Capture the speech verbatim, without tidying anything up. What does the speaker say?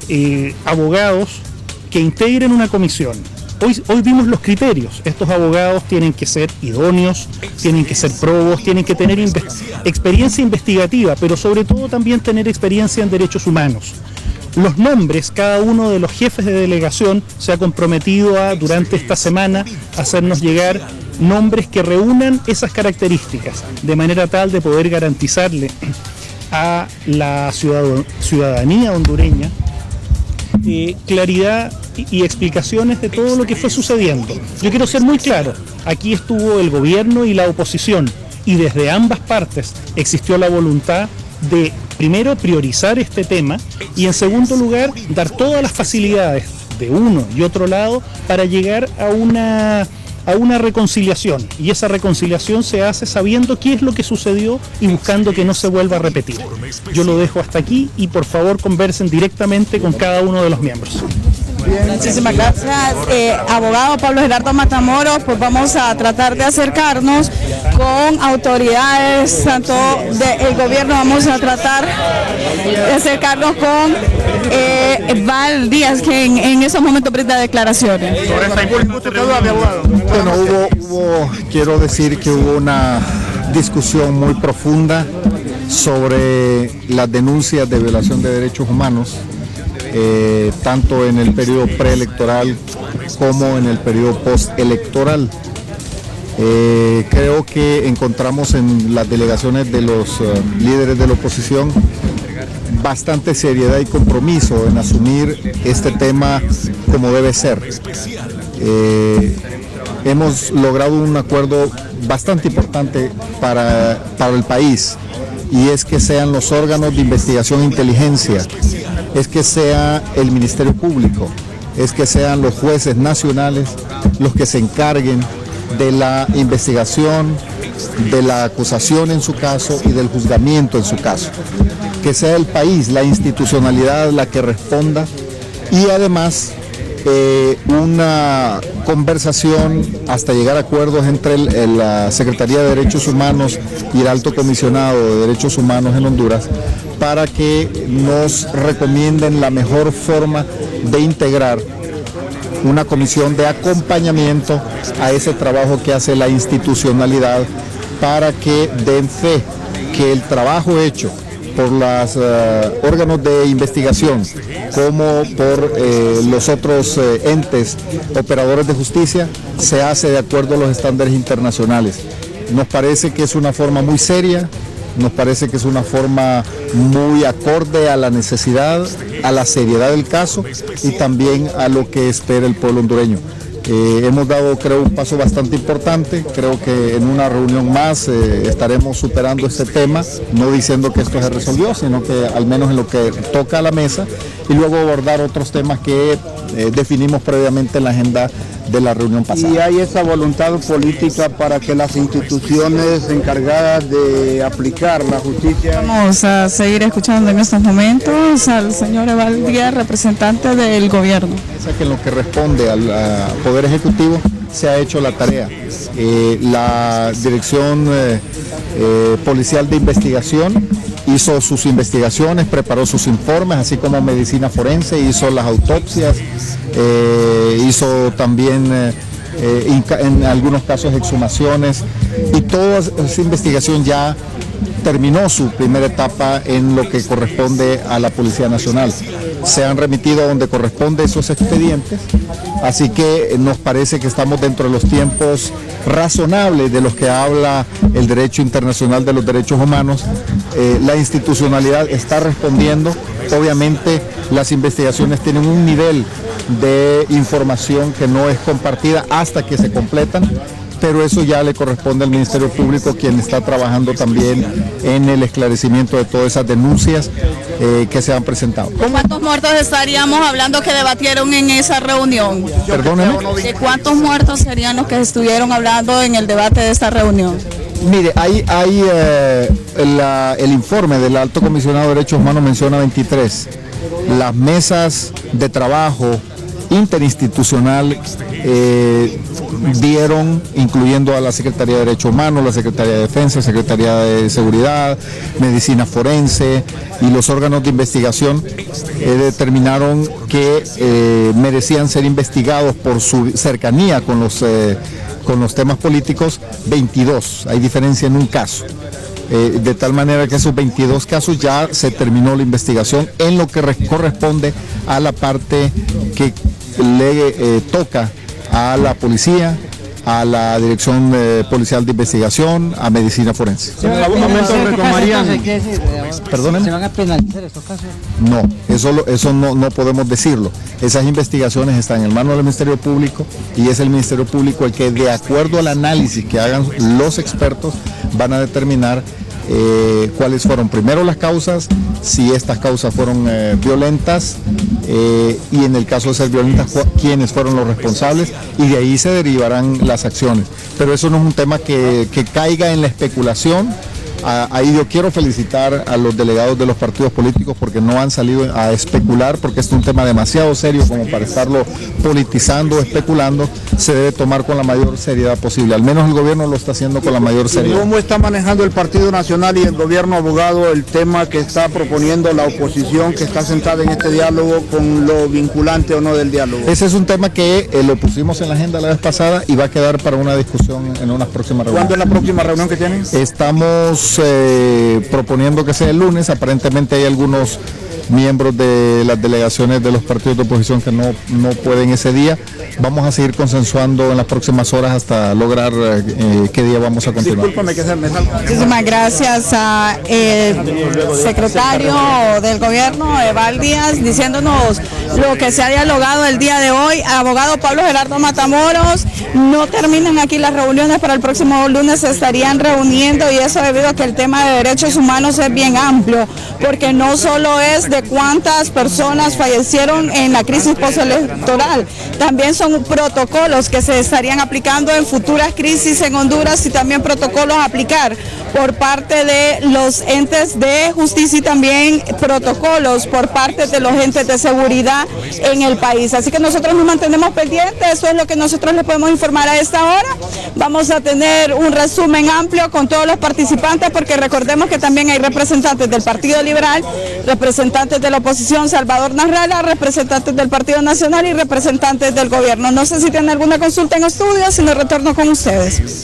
eh, abogados que integren una comisión. Hoy, hoy vimos los criterios. Estos abogados tienen que ser idóneos, tienen que ser probos, tienen que tener inve- experiencia investigativa, pero sobre todo también tener experiencia en derechos humanos. Los nombres, cada uno de los jefes de delegación se ha comprometido a, durante esta semana, hacernos llegar nombres que reúnan esas características, de manera tal de poder garantizarle a la ciudadanía hondureña eh, claridad y explicaciones de todo lo que fue sucediendo. Yo quiero ser muy claro, aquí estuvo el gobierno y la oposición, y desde ambas partes existió la voluntad de, primero, priorizar este tema, y en segundo lugar, dar todas las facilidades de uno y otro lado para llegar a una, a una reconciliación, y esa reconciliación se hace sabiendo qué es lo que sucedió y buscando que no se vuelva a repetir. Yo lo dejo hasta aquí y por favor conversen directamente con cada uno de los miembros. Bien, muchísimas gracias, eh, abogado Pablo Gerardo Matamoros. Pues vamos a tratar de acercarnos con autoridades tanto del gobierno, vamos a tratar de acercarnos con eh, Val Díaz, que en, en esos momentos brinda declaraciones. Bueno, hubo, hubo, quiero decir que hubo una discusión muy profunda sobre las denuncias de violación de derechos humanos. Eh, tanto en el periodo preelectoral como en el periodo postelectoral. Eh, creo que encontramos en las delegaciones de los uh, líderes de la oposición bastante seriedad y compromiso en asumir este tema como debe ser. Eh, hemos logrado un acuerdo bastante importante para, para el país, y es que sean los órganos de investigación e inteligencia, es que sea el Ministerio Público, es que sean los jueces nacionales los que se encarguen de la investigación, de la acusación en su caso y del juzgamiento en su caso. Que sea el país, la institucionalidad la que responda, y además eh, una conversación hasta llegar a acuerdos entre el, el, la Secretaría de Derechos Humanos y el Alto Comisionado de Derechos Humanos en Honduras, para que nos recomienden la mejor forma de integrar una comisión de acompañamiento a ese trabajo que hace la institucionalidad, para que den fe que el trabajo hecho por los uh, órganos de investigación como por eh, los otros eh, entes operadores de justicia se hace de acuerdo a los estándares internacionales. Nos parece que es una forma muy seria, nos parece que es una forma muy acorde a la necesidad, a la seriedad del caso y también a lo que espera el pueblo hondureño. Eh, hemos dado, creo, un paso bastante importante. Creo que en una reunión más eh, estaremos superando este tema, no diciendo que esto se resolvió, sino que al menos en lo que toca a la mesa, y luego abordar otros temas que eh, definimos previamente en la agenda de la reunión pasada. ¿Y hay esa voluntad política para que las instituciones encargadas de aplicar la justicia? Vamos a seguir escuchando en estos momentos al señor Eval Díaz, representante del gobierno. Que en lo que responde al a Poder Ejecutivo se ha hecho la tarea. Eh, la Dirección eh, eh, Policial de Investigación hizo sus investigaciones, preparó sus informes, así como Medicina Forense hizo las autopsias, eh, hizo también eh, eh, en algunos casos exhumaciones, y toda esa investigación ya terminó su primera etapa en lo que corresponde a la Policía Nacional. Se han remitido a donde corresponde esos expedientes, así que nos parece que estamos dentro de los tiempos razonables de los que habla el derecho internacional de los derechos humanos. Eh, la institucionalidad está respondiendo. Obviamente las investigaciones tienen un nivel de información que no es compartida hasta que se completan, pero eso ya le corresponde al Ministerio Público, quien está trabajando también en el esclarecimiento de todas esas denuncias eh, que se han presentado. ¿Cuántos muertos estaríamos hablando que debatieron en esa reunión? Perdóneme. ¿De cuántos muertos serían los que estuvieron hablando en el debate de esta reunión? Mire, hay, hay eh, la, el informe del Alto Comisionado de Derechos Humanos menciona veintitrés. Las mesas de trabajo interinstitucional eh, vieron, incluyendo a la Secretaría de Derechos Humanos, la Secretaría de Defensa, Secretaría de Seguridad, Medicina Forense y los órganos de investigación, eh, determinaron que eh, merecían ser investigados por su cercanía con los, eh, con los temas políticos, veintidós, hay diferencia en un caso. Eh, de tal manera que esos veintidós casos ya se terminó la investigación en lo que corresponde a la parte que le eh, toca a la policía, a la Dirección eh, Policial de Investigación, a Medicina Forense. ¿En algún momento retomarían? ¿Perdónenme? ¿Se van a penalizar estos casos? No, eso, lo, eso no, no podemos decirlo. Esas investigaciones están en manos del Ministerio Público y es el Ministerio Público el que, de acuerdo al análisis que hagan los expertos, van a determinar eh, cuáles fueron primero las causas, si estas causas fueron eh, violentas eh, y en el caso de ser violentas, quiénes fueron los responsables, y de ahí se derivarán las acciones. Pero eso no es un tema que, que caiga en la especulación. Ahí yo quiero felicitar a los delegados de los partidos políticos porque no han salido a especular, porque este es un tema demasiado serio como para estarlo politizando, especulando. Se debe tomar con la mayor seriedad posible, al menos el gobierno lo está haciendo con la mayor seriedad. ¿Cómo está manejando el Partido Nacional y el gobierno, abogado, el tema que está proponiendo la oposición, que está sentada en este diálogo, con lo vinculante o no del diálogo? Ese es un tema que eh, lo pusimos en la agenda la vez pasada y va a quedar para una discusión en unas próximas reuniones. ¿Cuándo es la próxima reunión que tienen? Estamos Eh, proponiendo que sea el lunes. Aparentemente hay algunos miembros de las delegaciones de los partidos de oposición que no, no pueden ese día. Vamos a seguir consensuando en las próximas horas hasta lograr eh, qué día vamos a continuar. Discúlpame que se me salga. Muchísimas gracias al secretario del gobierno, Eval Díaz, diciéndonos lo que se ha dialogado el día de hoy. Abogado Pablo Gerardo Matamoros, no terminan aquí las reuniones, para el próximo lunes se estarían reuniendo, y eso debido a que el tema de derechos humanos es bien amplio, porque no solo es de cuántas personas fallecieron en la crisis postelectoral, también son protocolos que se estarían aplicando en futuras crisis en Honduras y también protocolos a aplicar por parte de los entes de justicia y también protocolos por parte de los entes de seguridad en el país. Así que nosotros nos mantenemos pendientes, eso es lo que nosotros les podemos informar a esta hora. Vamos a tener un resumen amplio con todos los participantes, porque recordemos que también hay representantes del Partido Liberal, representantes de la oposición, Salvador Narrala, representantes del Partido Nacional y representantes del gobierno. No sé si tienen alguna consulta en estudio, si no retorno con ustedes.